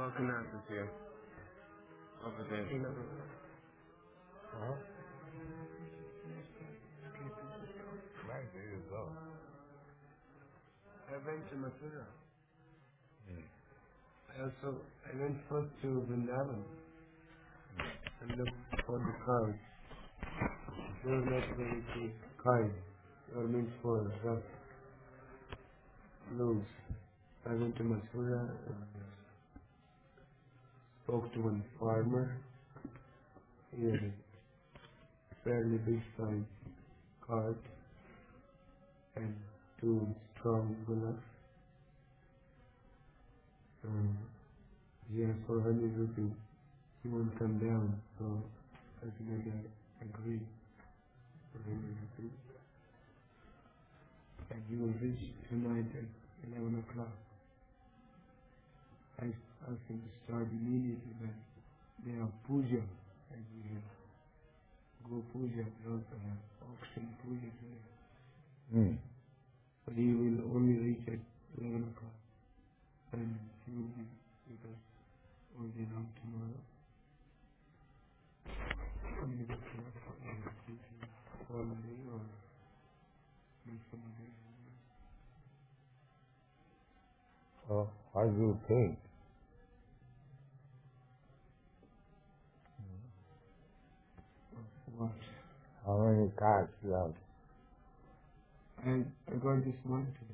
Ganathas here. Over there. Huh? Maybe it's all. I went to Mathura. I went first to Vrindavan and looked for the cows. They were not very kind. They were meant for rough loads. I went to Mathura and spoke to one farmer. He had a fairly big size cart and 2 strong bullocks. He asked for 100 rupees. He won't come down, so ultimately I agreed for 100 rupees. And he will reach tonight at 11 o'clock. I asked him to start immediately, but they have puja, as we have. Go puja, they also have auction puja today. But he will only reach at 11 o'clock. And he will be with us all day long tomorrow. Only the all day or next day. So, how do you think? What? How many cars you have? I got this one today.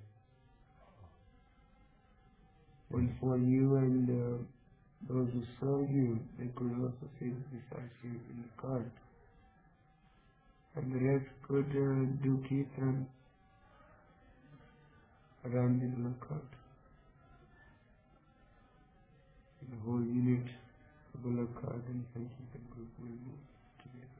One for you and those who serve you, they could also sit beside you in the cart. And the rest could do kirtan around the little cart. The whole unit, the bullock cart and Sankirtan group will move together.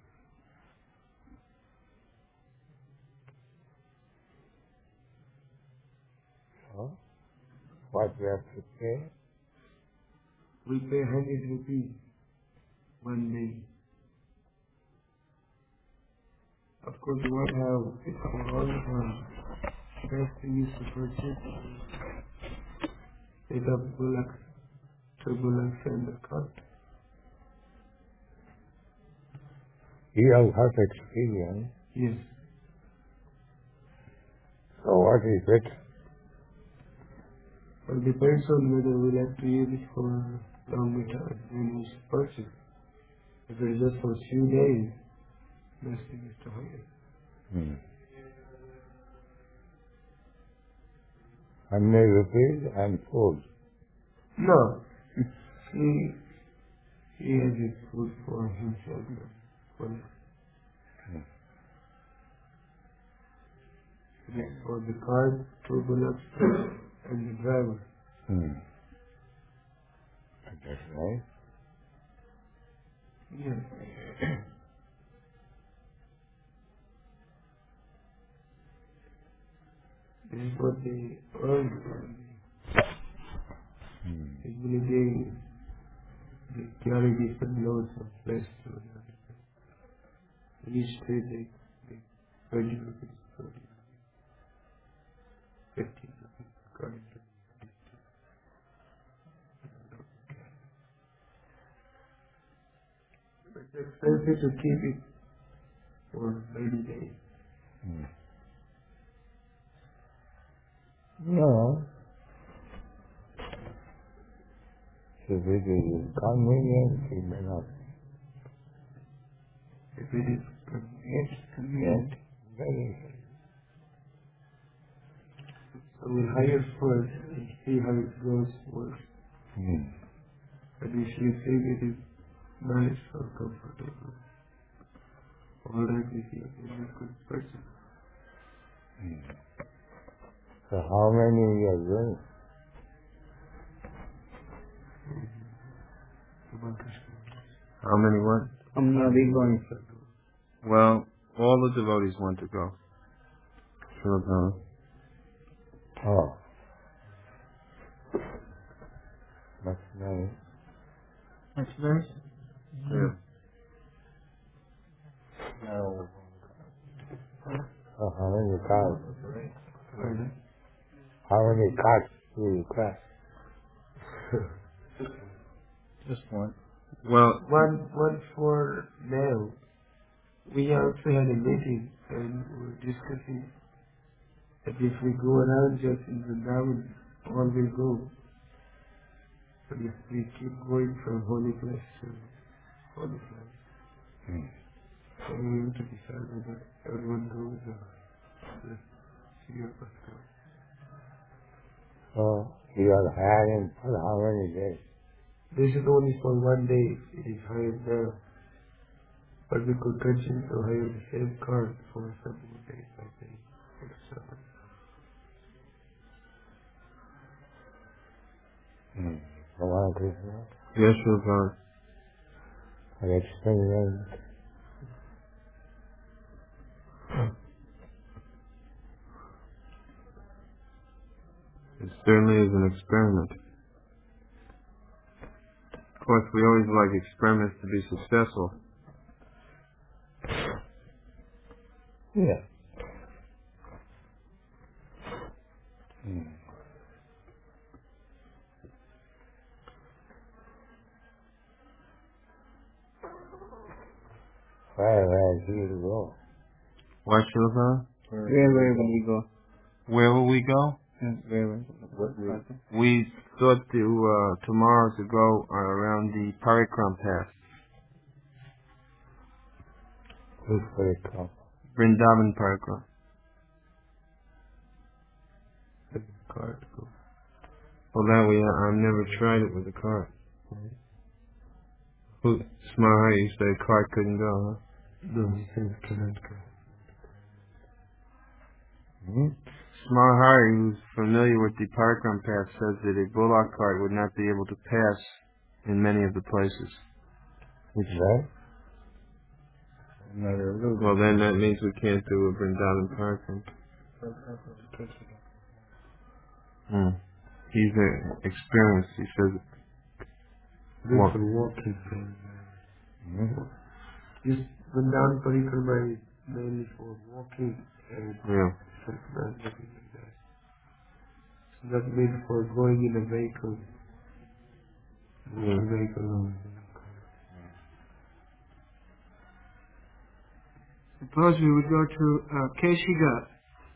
Huh? What you have to pay? We pay 100 rupees one day. Of course, we won't have it for all the time. Best thing is to purchase set up bullocks, 2 bullocks and the cart. You have experience. Yes. So what is it? Well, it depends on whether we like to use it for longer time when we purchase. If it is just for a few days, best thing is to hire. How many rupees and food? No. He has his food for himself. For the cart, 2 bullocks and the driver. That's right. Yes. This is what they earn. Usually they carry different loads of flesh to another. Each day they 20 rupees, 40 rupees, 50 rupees according to but it's expensive to keep it for many days. No. If it is convenient, it may not. If it is convenient. Very. So we'll hire first and see how it goes works. And if you think it is nice or comfortable, alright with you, then you could purchase. So how many you are doing? How many want? How many are they going for? Well, all the devotees want to go. Sure. Oh. That's nice. That's nice. Yeah. No. So how many cars? Pardon? How many cars do you crash? Just one. Well, One for now. We also had a meeting and we were discussing that if we go around just in Vrindavan, all will go. But if we keep going from holy place to holy place, so we have to decide whether everyone goes or let's see your pastor. So you are hiring for how many days? This is only for 1 day. It is hired now. But we could continue to hire the same card for some more days, I think. Extra. Bhagwan Krishna. Yes, Prabhupada. I experiment. It certainly is an experiment. Of course, we always like experiments to be successful. Yeah. Where do you go? Why, Prabhupada? Where will we go? Where will we go? Where? We thought to tomorrow to go around the Parikram path, Who's for it come? Vrindavan Parikram. The card go. Well, that way I've never tried it with a cart. Who? Smart, you said a cart couldn't go, huh? No, he says cannot go. Smart Hari, who's familiar with the Parikram path, says that a bullock cart would not be able to pass in many of the places. Which way? Well, then that means we can't do a Vrindavan Parikram. He's experienced. He says This Walk. is a walking thing. This Vrindavan Parikrama is mainly for walking and yeah. sometimes nothing like that. It's not meant for going in a vehicle. A vehicle only. Suppose we would go to Keshigat,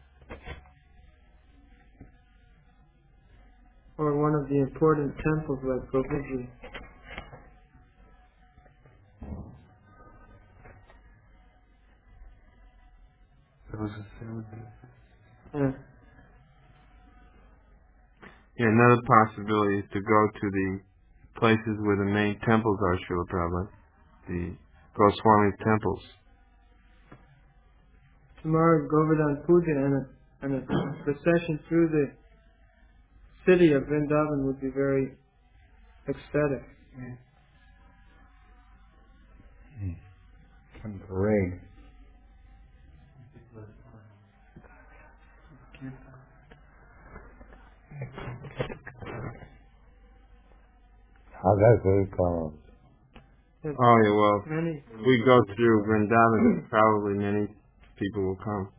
or one of the important temples like Govinji. There was a sound there. Yeah, another possibility is to go to the places where the main temples are, Srila Prabhupada. The Goswami temples. Tomorrow, Govardhan Puja and a procession through the city of Vrindavan would be very ecstatic. Some parade. How does it come? Oh, yeah, well, Many. if we go through Vrindavan, probably many people will come.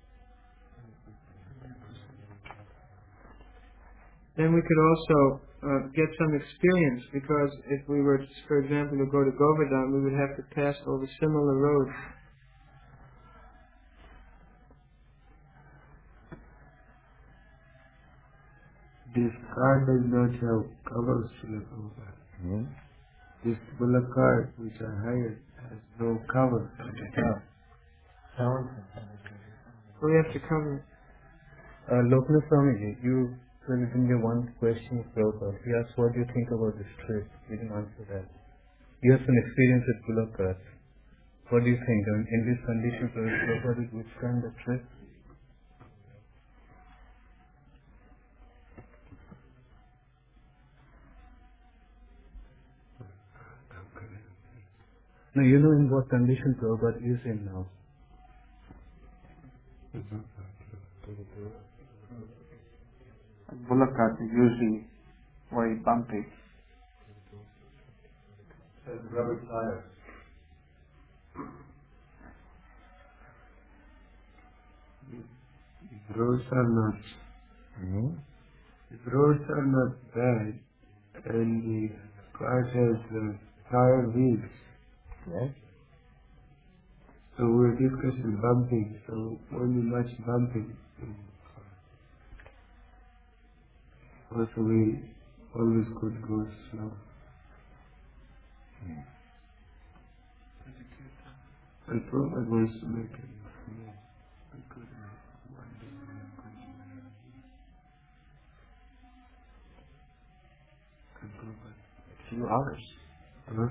Then we could also get some experience, because if we were, for example, to go to Govardhan, we would have to pass over similar roads. This card does not have covers to the over. This bullock cart which I hired has no cover at the top. We have to cover. Loknath Swamiji, you presented me one question of Prabhupada. He asked, what do you think about this trip? You didn't answer that. You have some experience with bullock carts. What do you think? I mean, in this condition, Prabhupada would withstand the trip? No, you know in what condition Prabhupada is in now. Bullock cart is usually very bumpy. Rubber tires. These roads are not bad, and the cart has tire wheels. Yes? So we're discussing bumping, so only much bumping. Also we always could go slow. And Prabhupada wants to make it. A few hours. Huh?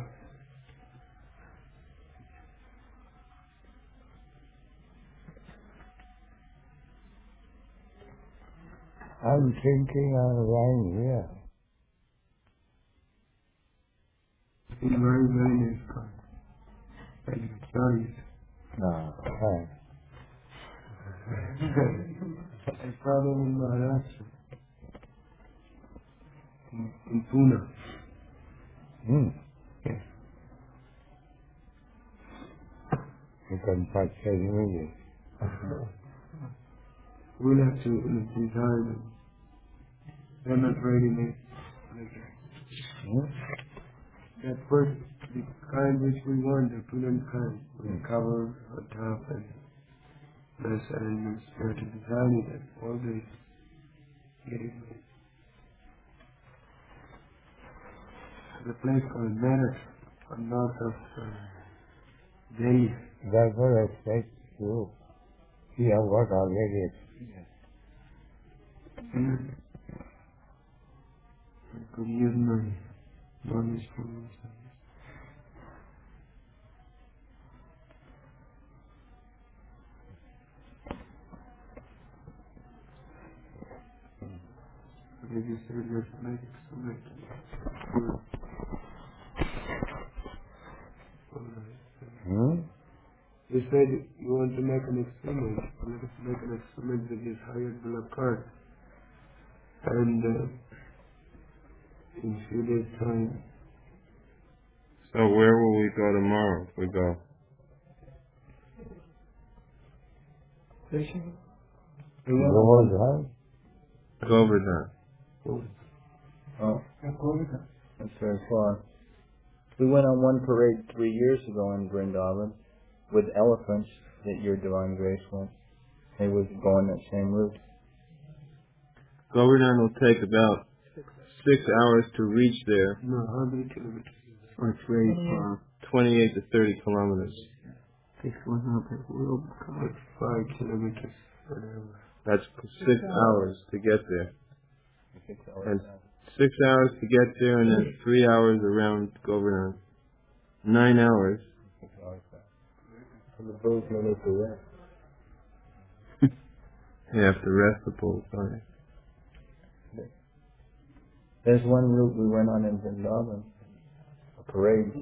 I'm thinking around here. It's very, very nice car. And it's sorry. No, okay. I saw them in Maharashtra. In Pune. Yes. You can purchase immediately. We'll have to design them. They're not ready made like that. That first, the kind which we want, the Punan kind, with the cover on top and nice elements. We have to design it and all this. Get it made. There's a place called Meerut, on north of Delhi. That's what I said to you. You have got already experience. I could use my knowledge for myself. Maybe you said let's make it so You said you want to make an experiment. Let us make an experiment with this hired black card. And in a few days' time. So where will we go tomorrow if we go? Fishing? Govardhan? Govardhan. Oh, that's very far. We went on one parade 3 years ago in Vrindavan with elephants that your Divine Grace went. They was going that same route. Govardhan will take about 6 hours to reach there. No, how many kilometers? Oh, it's very far. 28 to 30 kilometers. Takes 1 hour. Real car. Like 5 kilometers, whatever. That's 6 hours to get there. 6 hours. And 6 hours to get there and then 3 hours around Govardhan. 9 hours. 6 hours back. And the bulls may need to rest. You have to rest the bulls, don't you? There's one route we went on in Vrindavan. A parade.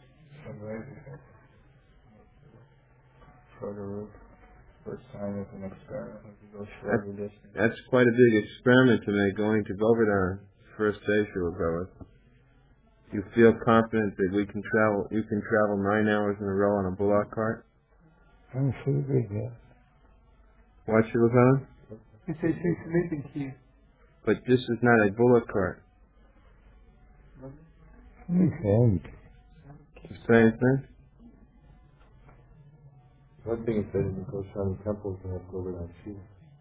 Shorter route. First time as an experiment. We go shorter distance. That's quite a big experiment to make, going to Govardhan first day, Srila Prabhupada. You feel confident that you can travel 9 hours in a row on a bullock cart? I'm sleeping here. What, Srila Prabhupada? He says he's sleeping here. But this is not a bullock cart. Listen. The same thing? One thing is that in the Goswami temples they have Govardhan Shiva.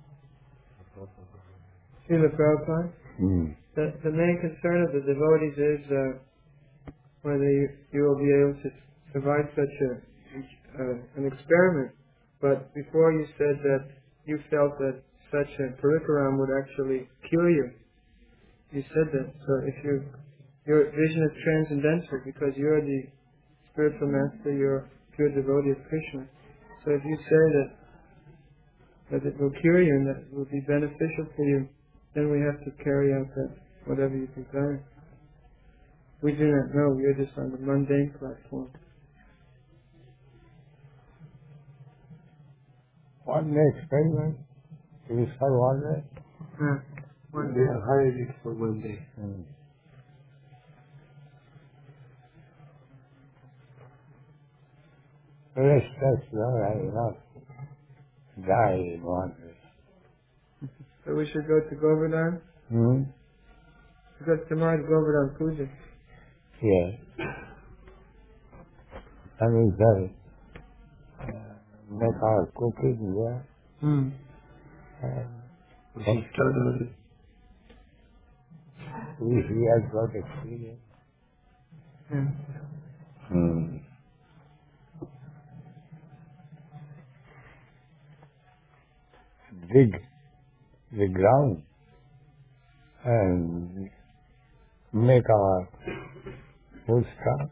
Srila Prabhupada? The main concern of the devotees is whether you will be able to survive such an experiment. But before you said that you felt that such a parikaram would actually cure you. You said that. So if your vision is transcendental because you're the spiritual master, you're a pure devotee of Krishna. So if you say that it will cure you and that it will be beneficial for you, then we have to carry out that whatever you desire. We do not know. We are just on the mundane platform. One day experiment. It is for 1 day. One day, I hired it for 1 day. That's not enough. Die in 1 day. So we should go to Govardhan? Because tomorrow is Govardhan Puja. here. And we shall make our cooking here. We should start early. He has got experience. Dig the ground and make our food stuff.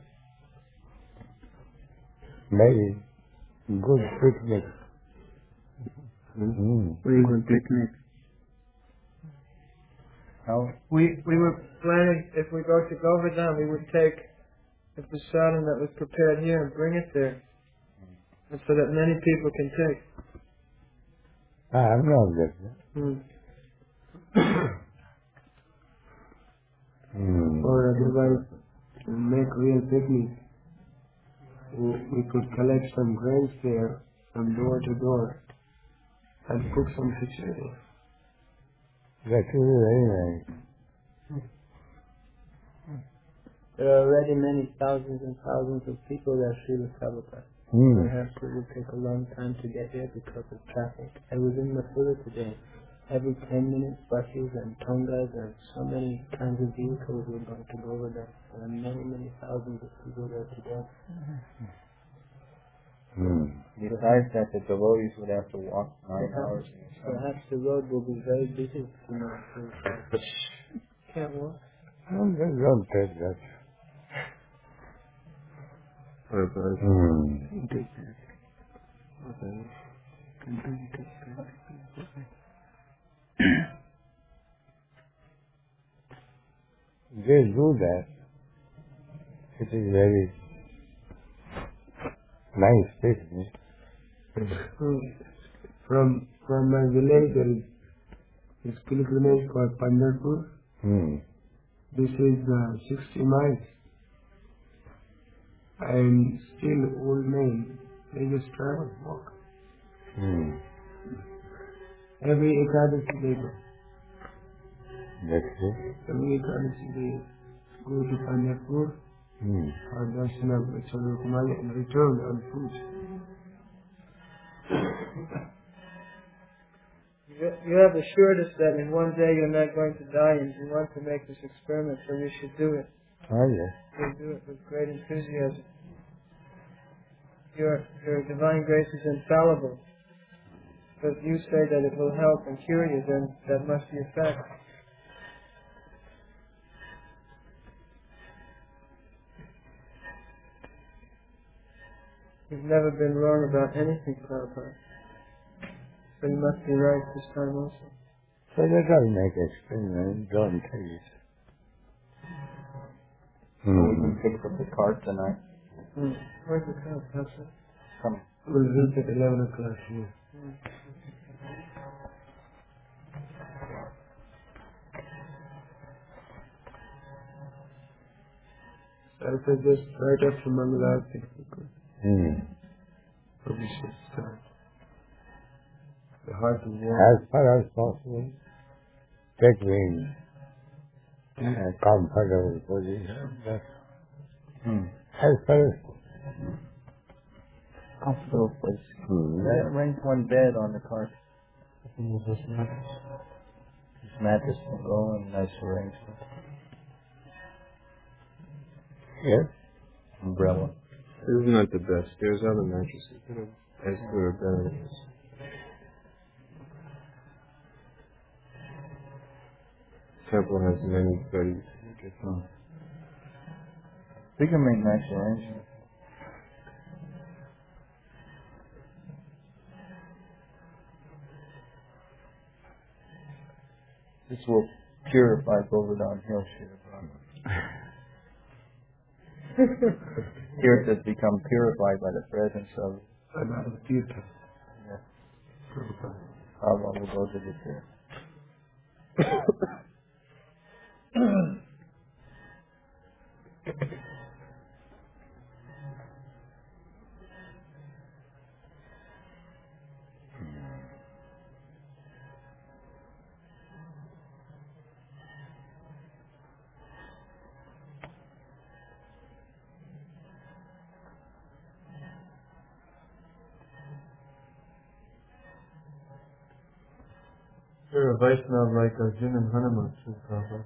Very good picnic. Very good picnic. We were planning, if we go to Govardhan, we would take the prasadam that was prepared here and bring it there, and so that many people can take. I'm not good. Or otherwise, to make real picnic, we could collect some grains there from door to door and cook some khichdi. That is very nice. There are already many thousands and thousands of people that Srila Prabhupada. Perhaps it will take a long time to get here because of traffic. I was in Mathura today. Every 10 minutes, buses and tongas and so many kinds of vehicles were going to go over there. There are many, many thousands of people there today. Besides that, the devotees would have to walk 9 hours. Perhaps the road will be very busy. Can't walk. Don't take that. They do that. It is very nice picnic. From my village, there is this pilgrimage called Pandharpur. This is 60 miles. And still old men, they just travel, walk. Every Ekadasi they go. That's it. Every Ekadasi they go to Pandharpur for darshan of Chandra and return on foot. You have assured us that in one day you're not going to die, and you want to make this experiment, so you should do it. Oh, yes. You do it with great enthusiasm. Your divine grace is infallible. So if you say that it will help and cure you, then that must be a fact. You've never been wrong about anything, Prabhupada. So you must be right this time also. So let us make experiment, don't tell it. We can fix up the cart tonight. Where's the card, Pastor? Come. We'll reach at 11 o'clock here. So I said just right after Mangalarti. So we should start. The heart of war. As far as possible, take in a comfortable position. As far as Comfortable place. Arrange one bed on the cart. This mattress will go and nice arrangement. yes, Umbrella. This is not the best. There's other mattresses that are as good or better than this. Temple has many studies. We can make nice arrangements. This will purify Govardhan Hill, Here it has become purified by the presence of Another Tirtha. Baba will go to the chair. You're a Vaishnava like Arjuna and Hanuman, Sri Prabhupada.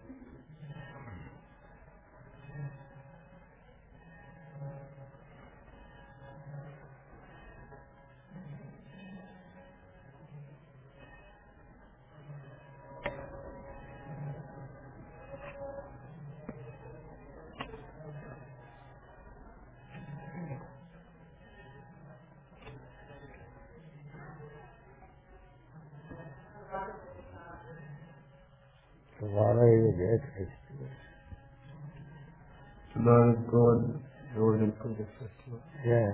Tomorrow is a great festival. Tomorrow is Golden Puja festival. Yeah.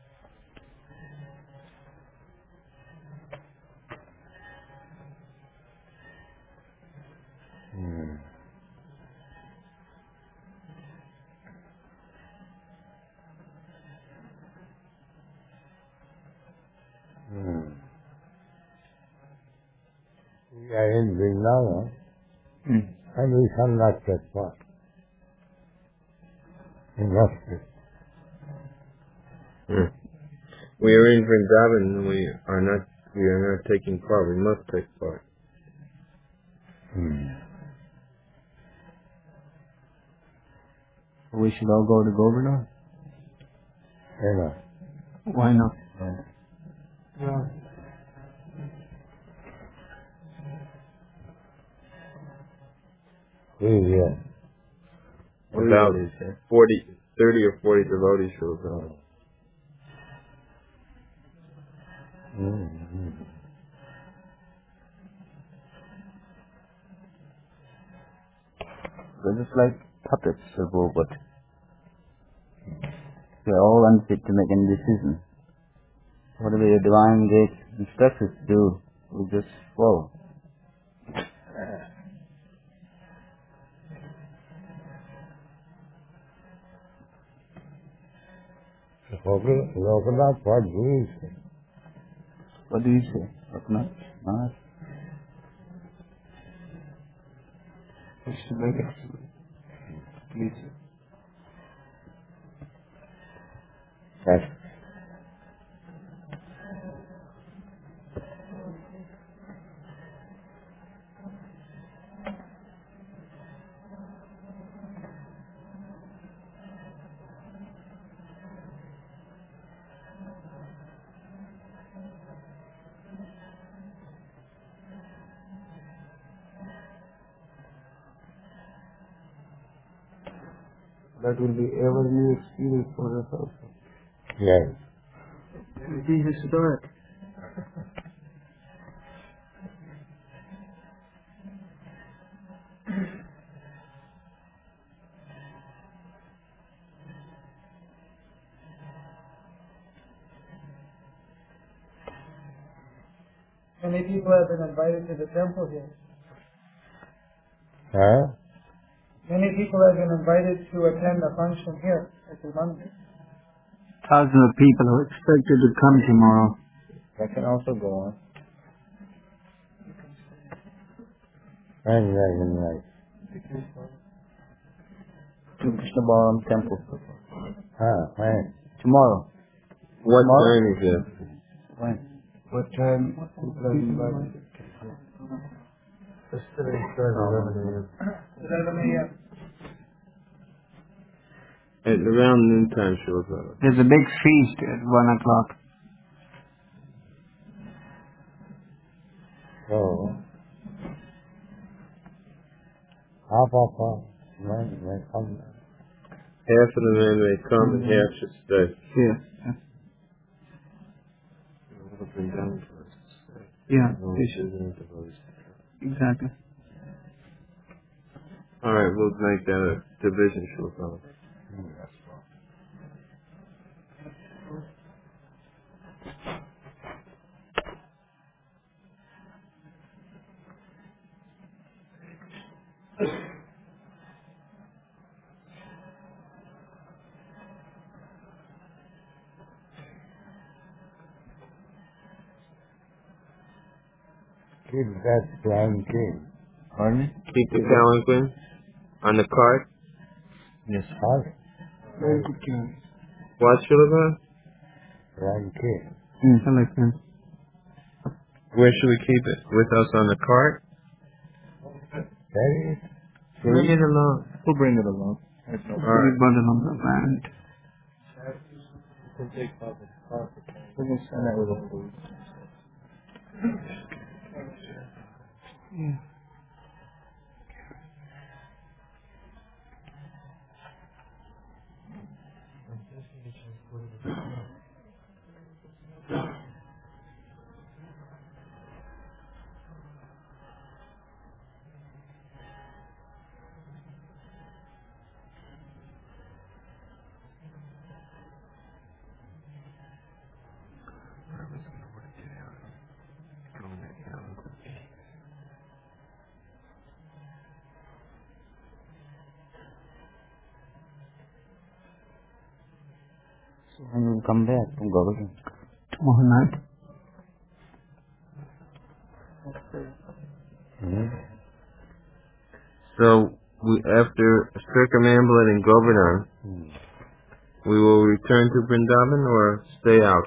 Hmm. Hmm. We are in Vrindavan, and we shall not take part in worship. We are in Vrindavan and we are not taking part. We must take part. We should all go to Govardhan? Yeah. Why not? Yeah. Yeah. About 30 or 40 devotees will go. They're just like puppets of but they're all unfit to make any decision. Whatever your divine gate instructs us to do, we just follow. Lokanath, what do you say? What do you say? Lokanath? Maharaj? We should make it. Please. Yes. That will be ever new experience for us also. Yes. It will be historic. Many people have been invited to the temple here. Huh? Many people have been invited to attend a function here at the Mandir. Thousands of people are expected to come tomorrow. That can also go on. Very nice. To Krishna Balaram temple. When? Tomorrow. What time is it? When? What time people have invited? Yesterday started 11 a.m. 11 a.m. At around noontime, she'll go. There's a big feast at 1 o'clock. So, half of us may come. Half of the men may come and half should stay. Yeah. It'll bring down to us to stay. Yeah. Devotees. Exactly. All right, we'll make that a division, she'll go. Keep that planking. Pardon me? Keep the palanquin on the cart. Yes. Huh? Very good game. What, Shilabha? Planking. I like that. Where should we keep it? With us on the cart? Carry it. Bring it along. We'll bring it along. All right. We bundle on the land. We can send that with a food. Yeah. So when will come back from Govardhan? Tomorrow night. So, after circumambulate Govardhan, we will return to Vrindavan or stay out?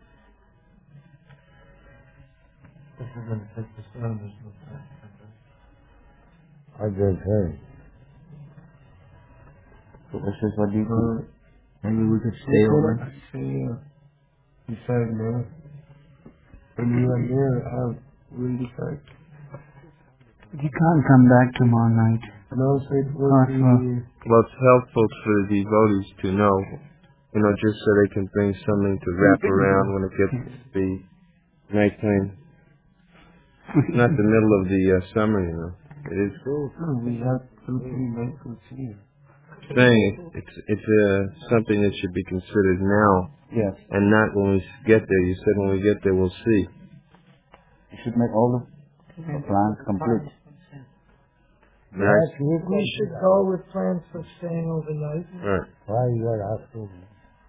I just heard. So this is what you do. Maybe we could stay over. I say, decide now. When you are there, we'll decide. You can't come back tomorrow night. No, so it will be... Well, it's helpful for the devotees to know, just so they can bring something to wrap around when it gets to be nighttime. It's not the middle of the summer, It is cool. No, we have something nice to see. Saying it's something that should be considered now, Yes. and not when we get there. You said when we get there we'll see. You should make all the plans complete. Nice. We should go with plans for staying overnight. Right. Why you are asking me?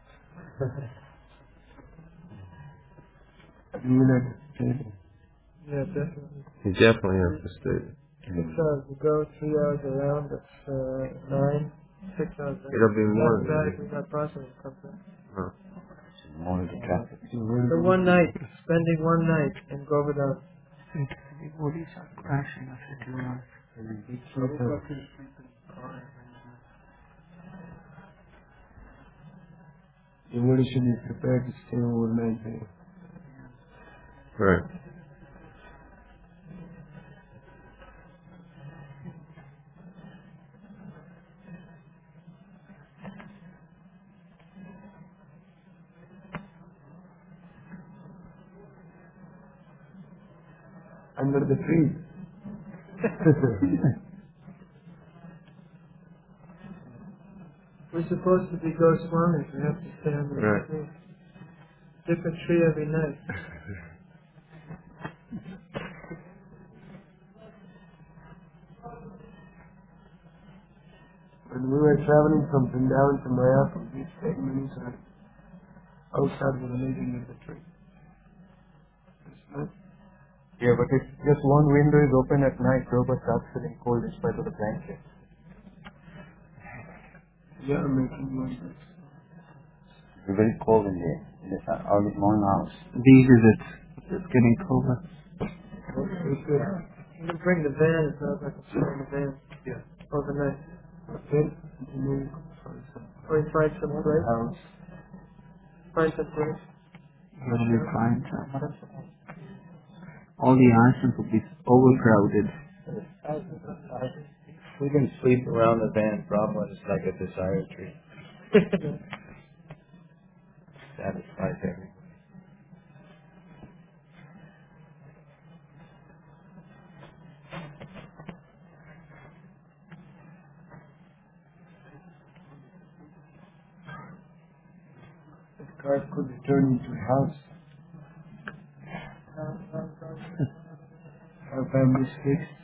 You will have to stay. Yeah, definitely. You definitely have to stay. We go 3 hours around, that's 6 hours. It'll be more Not than bad if we got possible to come back. More into traffic. So one night, spending one night in Govardhan. Devotees are crashing after 2 hours. Devotee should be prepared to stay overnight there. Right. Under the tree. We're supposed to be Goswamis. We have to stay under Right. the tree. Different tree every night. When we were traveling from Vrindavan to Mayapur, we stayed many times outside the religion of the tree. Yeah, but if just one window is open at night, Prabhupada starts feeling cold in spite of the blanket. Yeah, making noises. It's very cold in the early morning hours. These is it. It's getting colder. You can bring the van, it's not like a stay in the van. Yeah. Overnight. Okay? Or you find some place. House. Find some place. Where we find some. All the ashrams will be overcrowded. We can sleep around the van. Prabhupada is like a desire tree. Satisfies everything. The car could be turned into a house. Our family's fixed.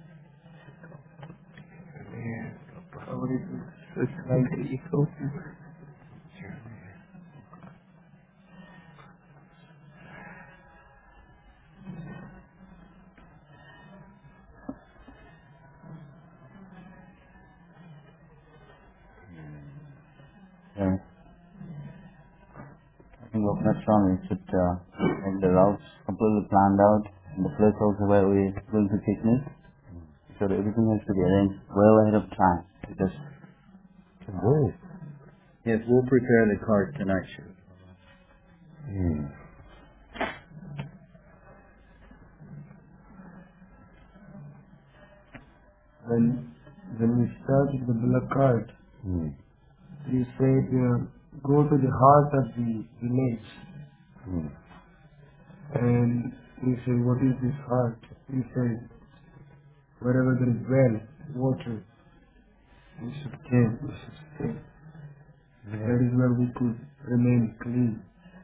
Yeah. Probably it's like the eco. Yeah. I think Loknath Swami should make the routes completely planned out the place also where we're going to picnic. So everything has to be arranged well ahead of time. Because yes, we'll prepare the cart tonight. When we started the Bullock cart, he said, go to the heart of the village. And we said, what is this heart? He said, wherever there is well, water, we should stay. That is where we could remain clean.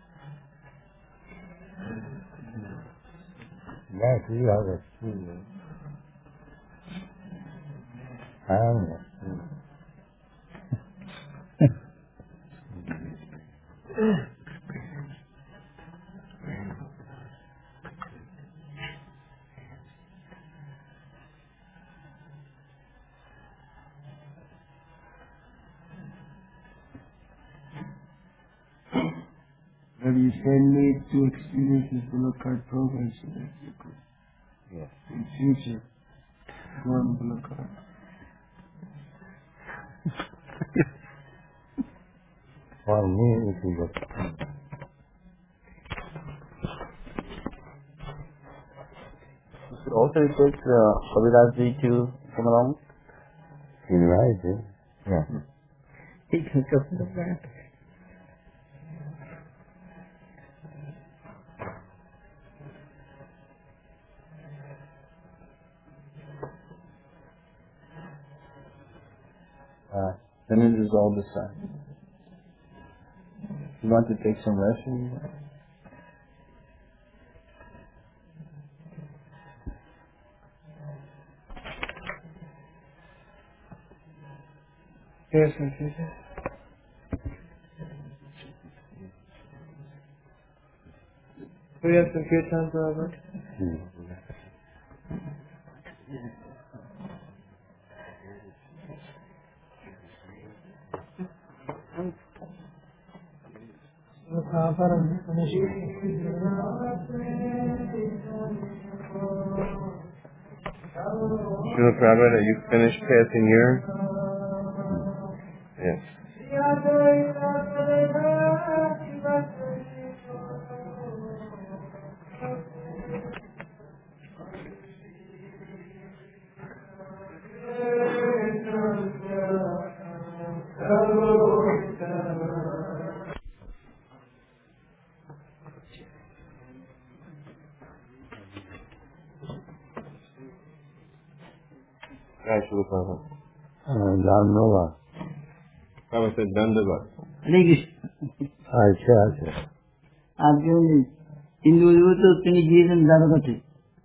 Yes, you have a feeling. I don't know. But you send me to experience this Bullock cart program so that you could, in future, go on Bullock cart. For me, it is a should also request Kaviraj to come along. invite him. Yeah. He can come to the back. Then it is all decided. You want to take some rest? Yes, okay. Do we have some kirtan, Robert? Srila Prabhupada, are you finished passing your? Yes. Right, Srila Prabhupada. Dhanava. Prabhupada said Dandavat. अच्छा आपके हिंदू तो तीन जीवन ज्यादा करते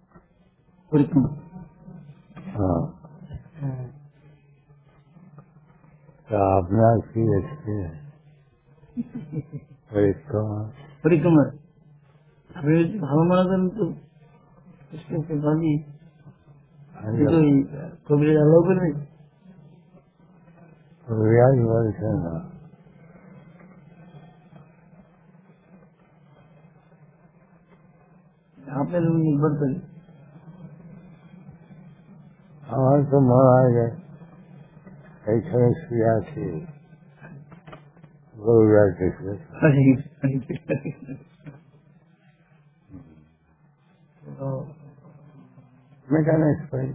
हाँ तो आपने की एक्सपीरियंस परिक्रम हवामान तो उसके बाद ही कभी लोग नहीं रियाज वर्ष है ना आपने लोग निर्भर करें हमारे तो महाराज है ऐसा क्रिया थी mechanics by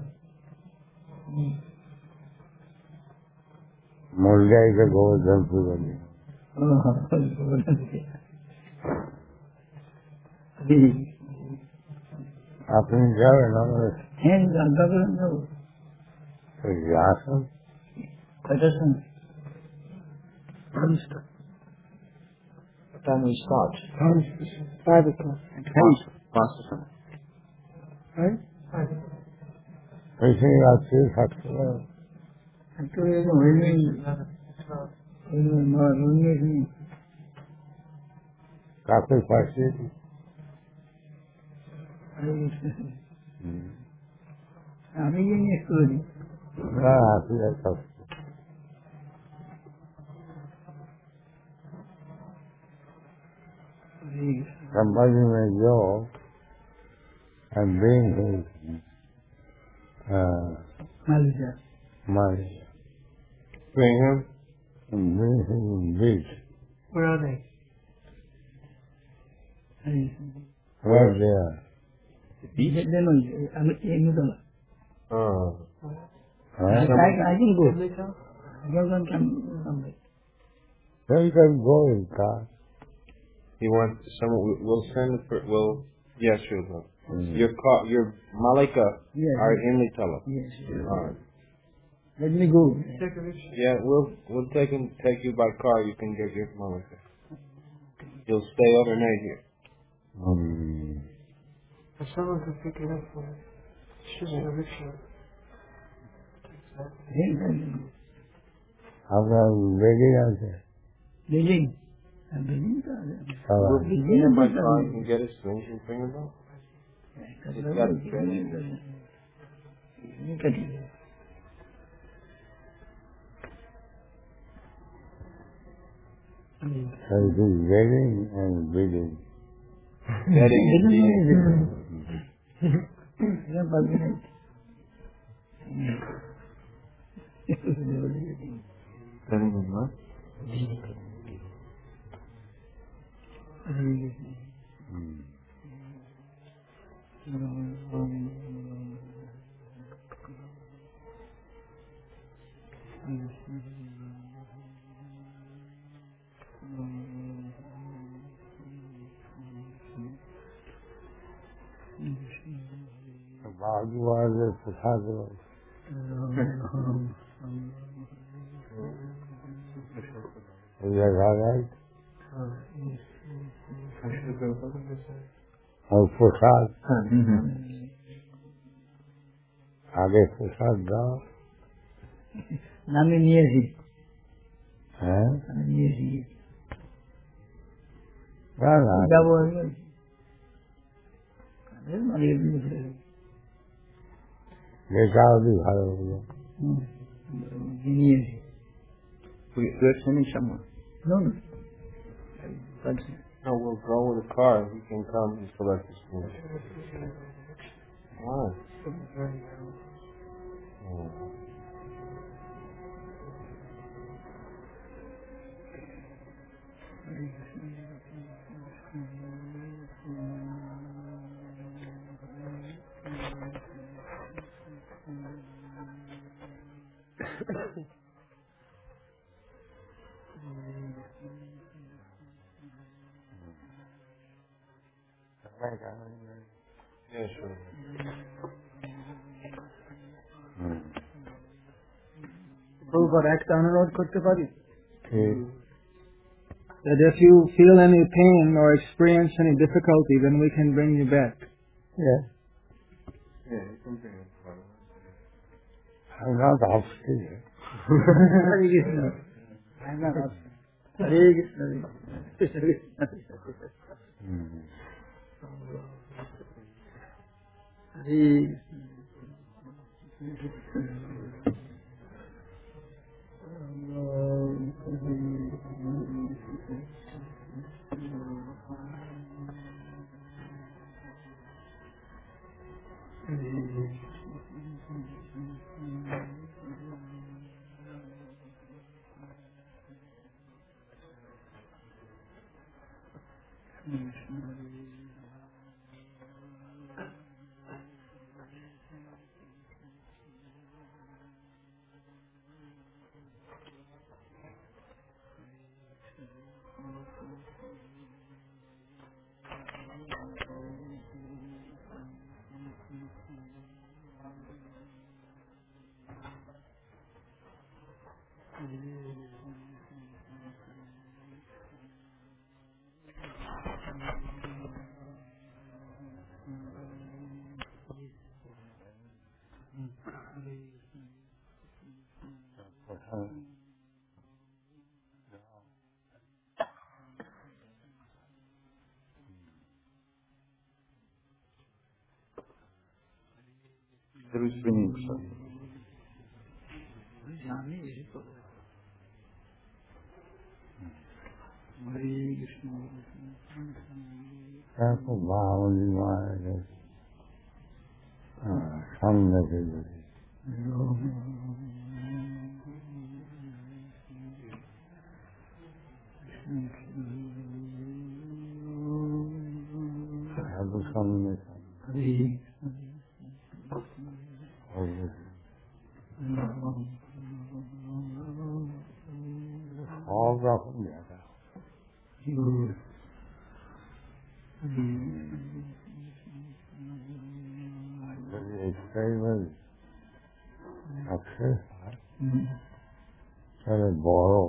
Mulgai ka Govardhan Purani. आपने जावे ना हैं दादा तो यासन कैसे What time we start? 5 o'clock. Past. Right? ऐसे ही आज से सकते actually no really काफी फायदे अभी ये नहीं स्टोरी ना आती है सब संभाजी में जो and bring his money Bring him? and bring him beach. Where are they? Right there. Oh. Huh? I can go. Pimlico? Everyone can Then you can go in car. He wants someone. We'll send it for. We'll. Yes, sure. Go. Your Malika. Yes. Our Imli Yes. All right. Let me go. Take a rickshaw. Yeah, we'll take you by car. You can get your Malika. You'll stay overnight here. If someone could pick it up for me. She's in a rickshaw. How come ready out there? Beijing. We'll bring him by car. You can get his things and bring him up. He's got a training. So it is wedding and wedding. Bhagwan is Prasadam. Is that right? और प्रसाद आगे प्रसाद गाओ Nami Niesi. हैं Niesi. गाना बेकार भी भालो हो Niesi. We are sending someone. No. No, we'll go with a car. He can come and collect his food. Why? Oh. Yeah, sure. Prabhupada, একটা অনুরোধ করতে পারি? ठीक That if you feel any pain or experience any difficulty, then we can bring you back. है Yeah, you can bring him. I'm not obstinate. Hare Krishna. I'm not upset. Hare Krishna. Krishna Krishna. Hare Who's bringing stuff? That's a vow you want. सामने से जुड़ी साधु सामने all from there. Experiment success. So they borrow.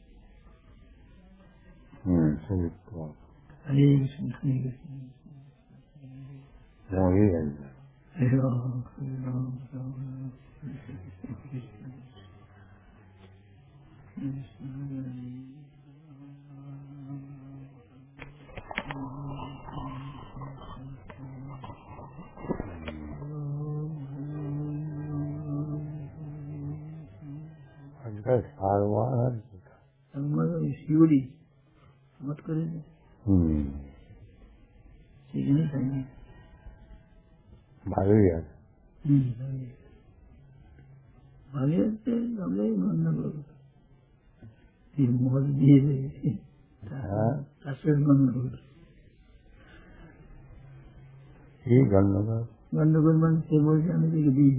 So it was. More easy. Sewri मत करें ठीक नहीं चाहिए भागीरथ भागीरथ से हमने मानना लोग ये मोहल दिए गंडगोल ये गंडगोल मन से बोल जाने के बीज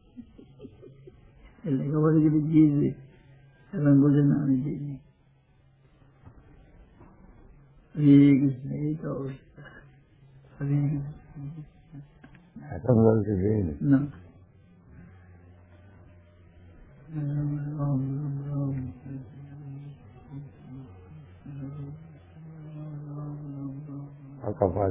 लगा वाले के बीज रंगोली नानी जी हरे कृष्ण एक और हरे ऐसा बोलते थे ना कपाल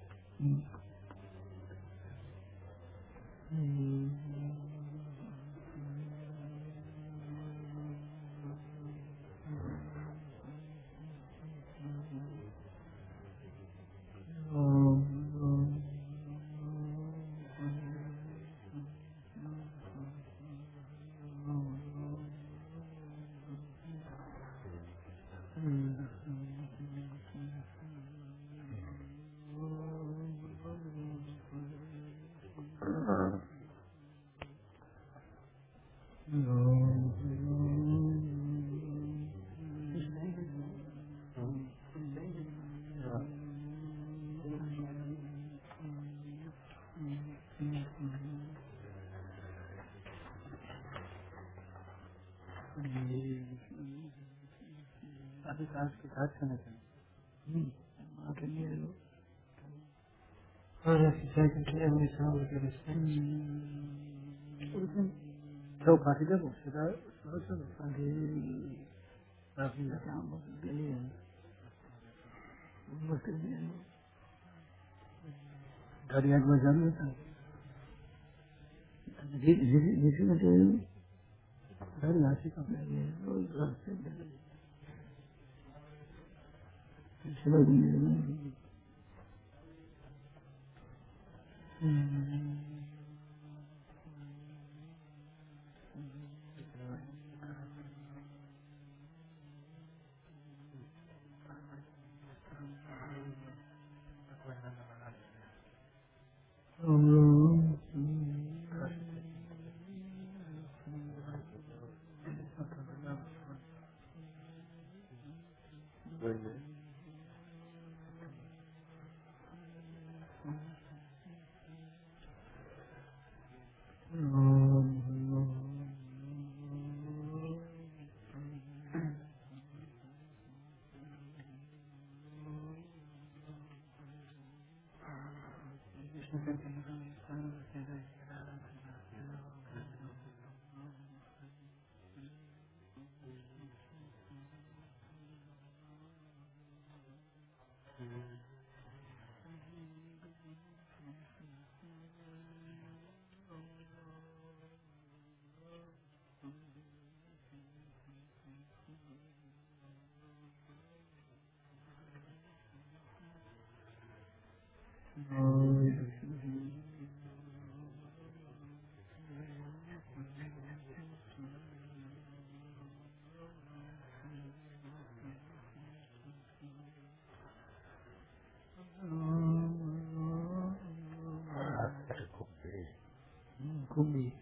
तो काफी जब उसका काफी गाड़ी आगे बढ़ जाने था जिसी में गाड़ी आशी का to me.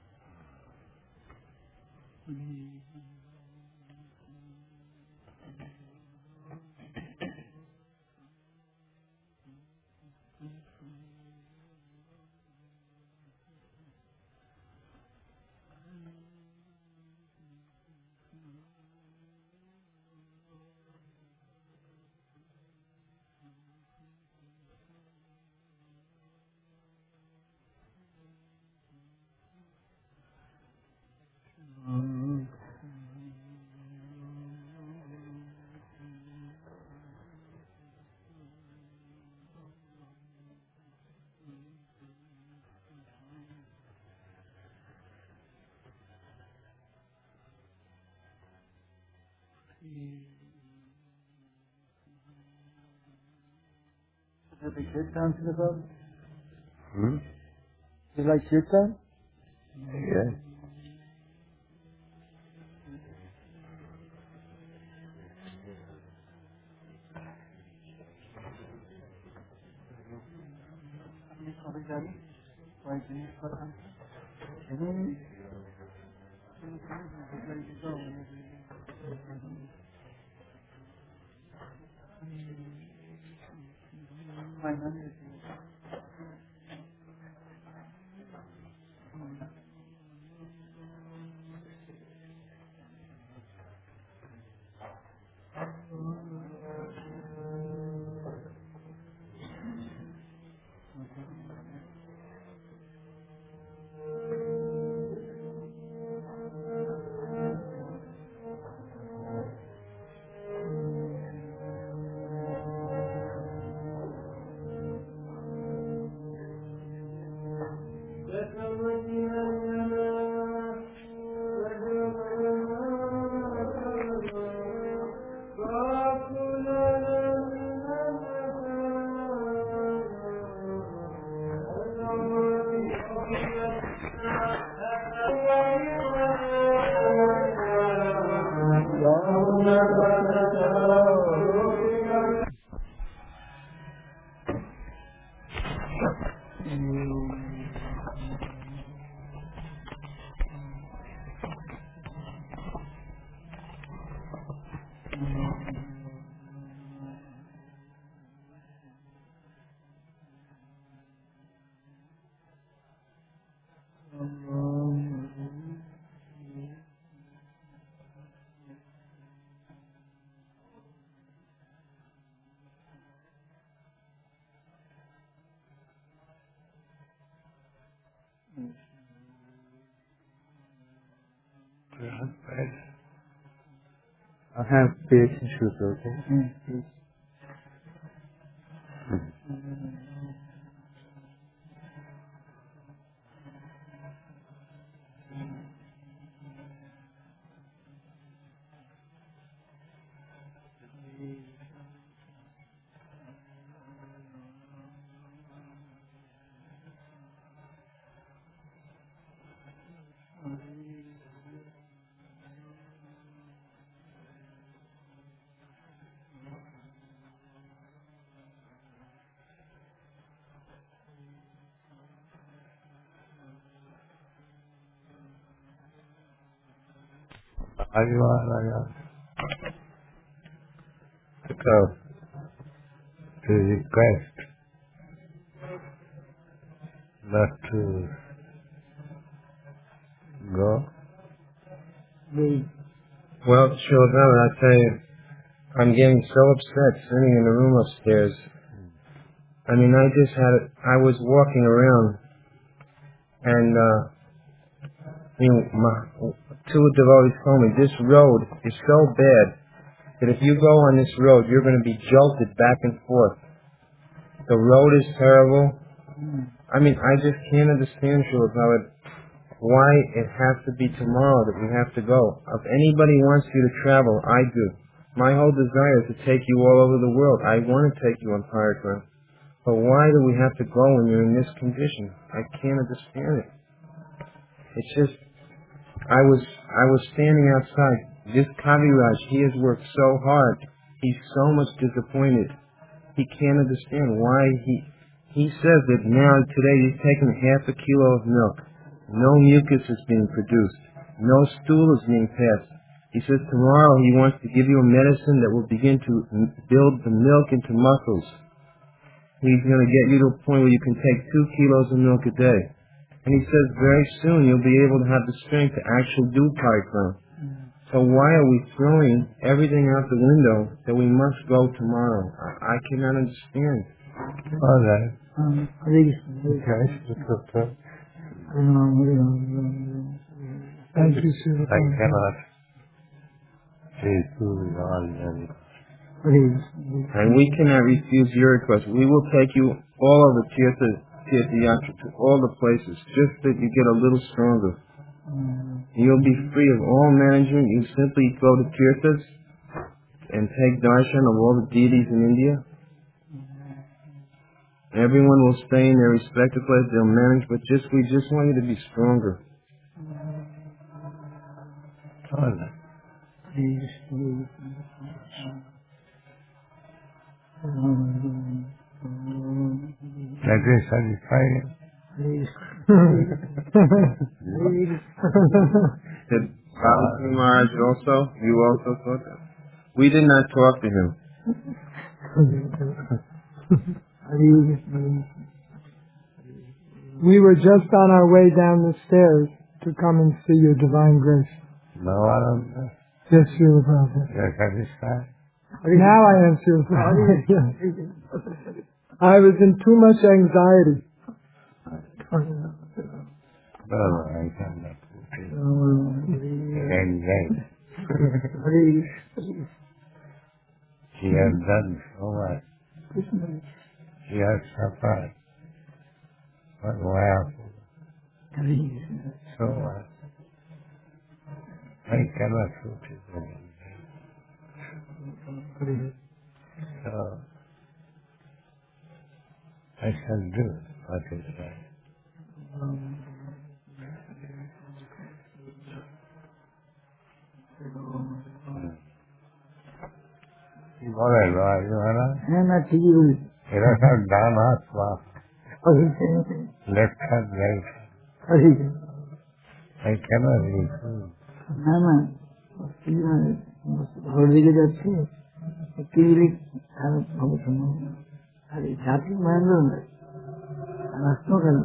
Is it like kirtan to the body? Is it like kirtan? Yeah. I have big issues, okay? So, to request not to go. Well, Shilabama, I tell you, I'm getting so upset sitting in the room upstairs. I mean, I was walking around, and two devotees told me this road is so bad that if you go on this road, you're going to be jolted back and forth. The road is terrible. I mean, I just can't understand, Shilabama, why it has to be tomorrow that we have to go. If anybody wants you to travel, I do. My whole desire is to take you all over the world. I want to take you on Parikrama. But why do we have to go when you're in this condition? I can't understand it. It's just, I was standing outside. This Kaviraj, he has worked so hard. He's so much disappointed. He can't understand why he says that now today he's taken half a kilo of milk. No mucus is being produced. No stool is being passed. He says tomorrow he wants to give you a medicine that will begin to build the milk into muscles. He's going to get you to a point where you can take 2 kilos of milk a day. And he says very soon you'll be able to have the strength to actually do parikrama. So why are we throwing everything out the window that we must go tomorrow? I cannot understand. All right. Okay. Thank you, sir. I cannot say two is all very. And we cannot refuse your request. We will take you all over Tirtha Yatra to all the places, just that you get a little stronger. You'll be free of all management. You simply go to Tirthas and take darshan of all the deities in India. Everyone will stay in their respective place. They'll manage, but we just want you to be stronger. All right. That is satisfying. Did Baba Maharaj also? You also thought that? We did not talk to him. We were just on our way down the stairs to come and see your divine grace. No, I don't know. Yes, Srila Prabhupada. You're satisfied? Now I am Srila Prabhupada. I was in too much anxiety. No, I cannot. Anxiety. She has done so much. She has suffered. But why? So much. I cannot shoot it anymore. So, I shall do what is right. বলে এরা সব ডান হাত পা left hand right I cannot refuse. না না ঘর দিকে যাচ্ছে ক্লিনিক খারাপ হবে তোমার আর এই জাতি মানল না রাস্তা কেন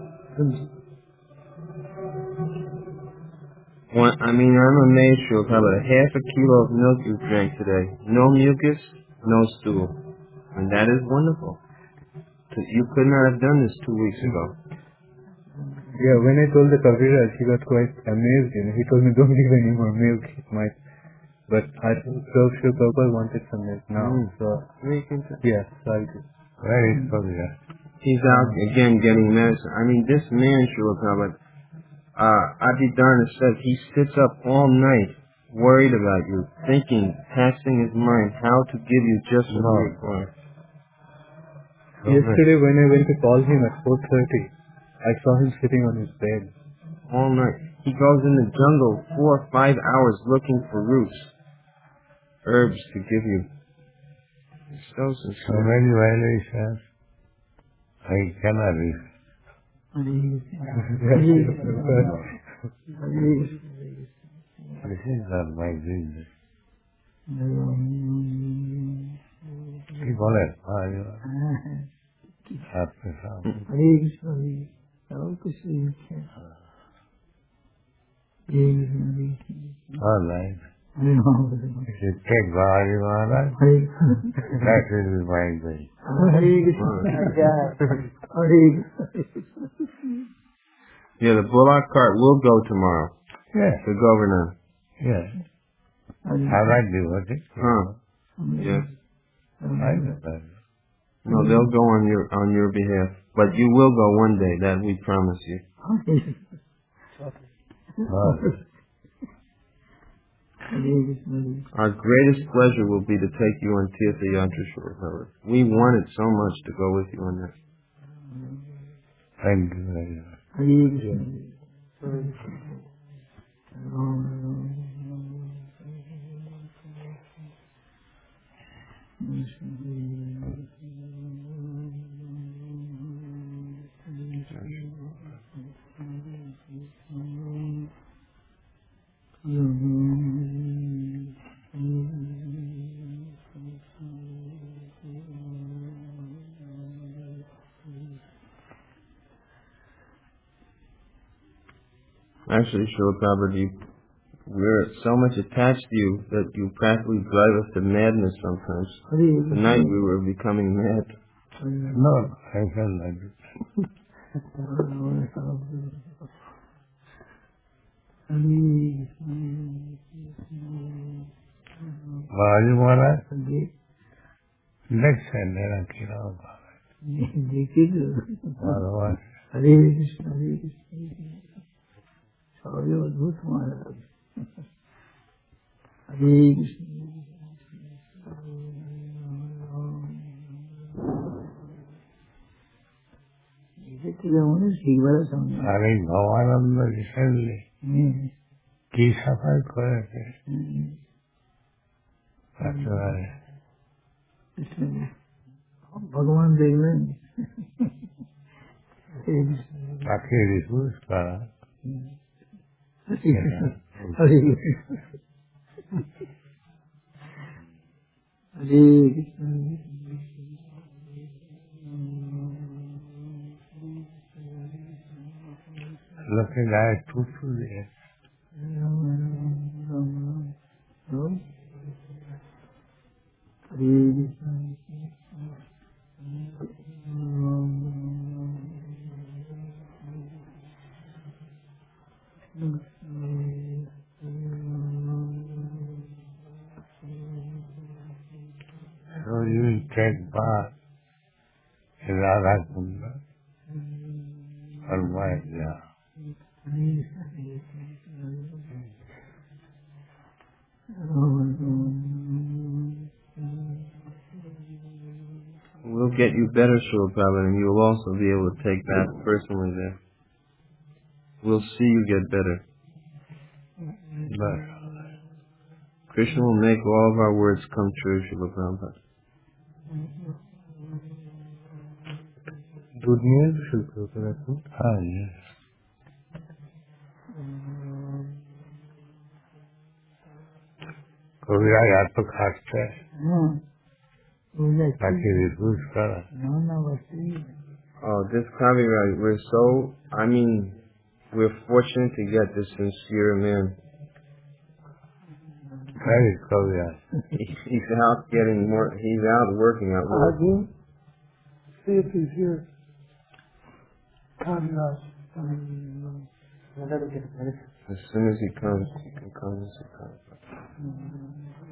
I'm amazed, Srila Prabhupada. Half a kilo of milk you drank today. No mucus, no stool. And that is wonderful. You could not have done this 2 weeks ago. Yeah, when I told the Kaviraj, he got quite amazed. He told me, don't give any more milk. It might. But I think Srila Prabhupada wanted some milk now. So, yes, I'll do. Where is Kaviraj? He's out again getting medicine. This man, Srila Prabhupada, Abhidharma said he sits up all night worried about you, thinking, taxing his mind how to give you just what you require. Yesterday when I went to call him at 4:30, I saw him sitting on his bed. All night. He goes in the jungle 4 or 5 hours looking for roots, herbs to give you. So many violations. I cannot refuse. This is not my business. কি বলে all right. If you take Balaji Maharaj, that will be my way. Yeah, the bullock cart will go tomorrow. Yes. The governor. Yes. How I do it? Yes. I know. No, they'll go on your behalf. But you will go one day, that we promise you. Our greatest pleasure will be to take you on Tirtha Yatra Shore. We wanted so much to go with you on that. Thank you very much. Actually, Srila Prabhupada, we're so much attached to you that you practically drive us to madness sometimes. Tonight we were becoming mad. No, I felt like it. Maharaj Maharaj, next Sunday, I came out. Otherwise, Hare Krishna, Hare Krishna. Sorry, Adbhut Maharaj. Hare Krishna. अरे Bhagwanand recently की सफाई करे थे भगवान देख लें ताकि refuse करा हरे कृष्ण लखे गाय टूट गए So you will take bath in Radha Kunda or Maya. We'll get you better, Srila Prabhupada, and you'll also be able to take bath personally there. We'll see you get better. But Krishna will make all of our words come true, Srila Prabhupada. good news, Srila Prabhupada. Ah, yes. कविरा या तो खाते ताकि refuse करा Oh, this copyright, we're fortunate to get this sincere man. very कविरा He's out working out work. See if he's here. Kaviraj. As soon as he comes, he can come as he comes.